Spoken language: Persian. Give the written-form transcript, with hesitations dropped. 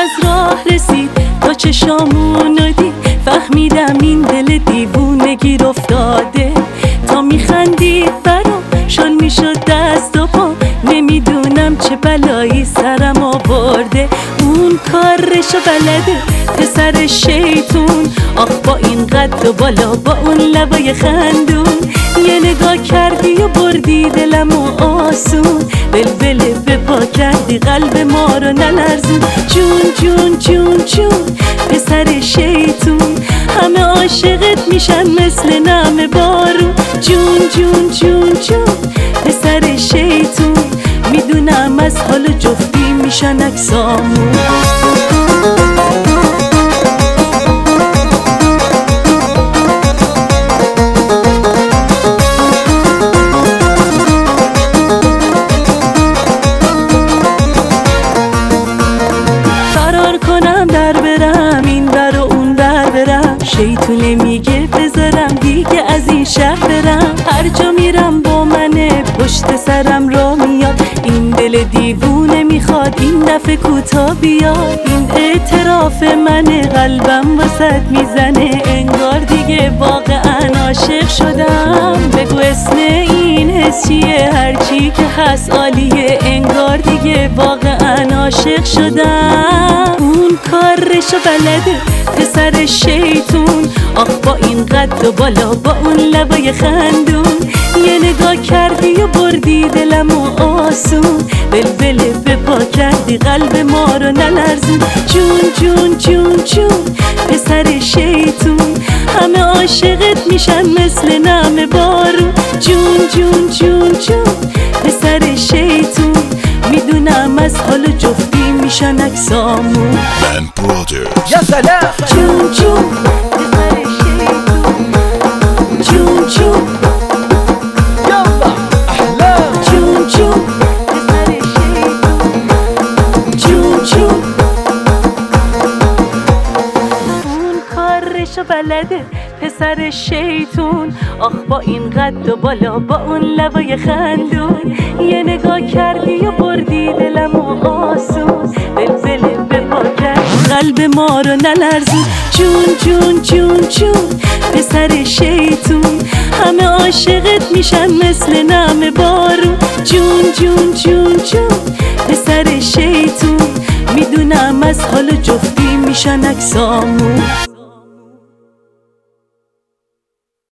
از راه رسید تا چشامونو دید، فهمیدم این دل دیوونه گیر افتاده. تا میخندید برام شل میشد دست و پا، نمیدونم چه بلایی سرم آورده. اون کارشو بلده پسر شیطون، آخ با این قد و بالا با اون لبای خندون. یه نگاه کردی و بردی دلمو آسون، ولوله به پا کردی قلب ما رو نلرزون. جون جون جون جون پسر شیطون، همه عاشقت میشن مثل نم بارون. جون جون جون جون پسر شیطون، میدونم از حال جفتی میشن اکسامون. شیطونه میگه بذارم دیگه از این شهر برم، هر جا میرم با منه پشت سرم را میاد. این دل دیوونه میخواد این دفعه کوتا بیاد. این اعتراف منه قلبم واسط میزنه، انگار دیگه واقعا عاشق شدم. بگو اسم این حس چیه؟ هرچی که هست عالیه، انگار دیگه واقعا عاشق شدم. اون کارشو بلده پسر شیطون، آخ با این قد و بالا با اون لبای خندون. یه نگاه کردی و بردی دلمو آسون، ولوله به پا کردی قلب ما رو نلرزون. جون جون جون جون پسر شیطون، همه عاشقت میشن مثل نم بارون. جون جون جون جون پسر شیطون، میدونم از حال جفتی میشن اکسامون. یا سلام. جون جون پسر شیطون، جون جون یالا احلام. جون جون پسر شیطون، جون جون. اون کارشو بلده پسر شیطون، آخ با این قد و بالا با اون لبای خندون. یه نگاه کردی و بردی دلمو آسون، ولوله به پا کردی قلب ما رو نلرزون. جون جون جون جون پسر شیطون، همه عاشقت میشن مثل نم بارون. جون جون جون جون پسر شیطون، میدونم از حال جفتی میشن اکسامون.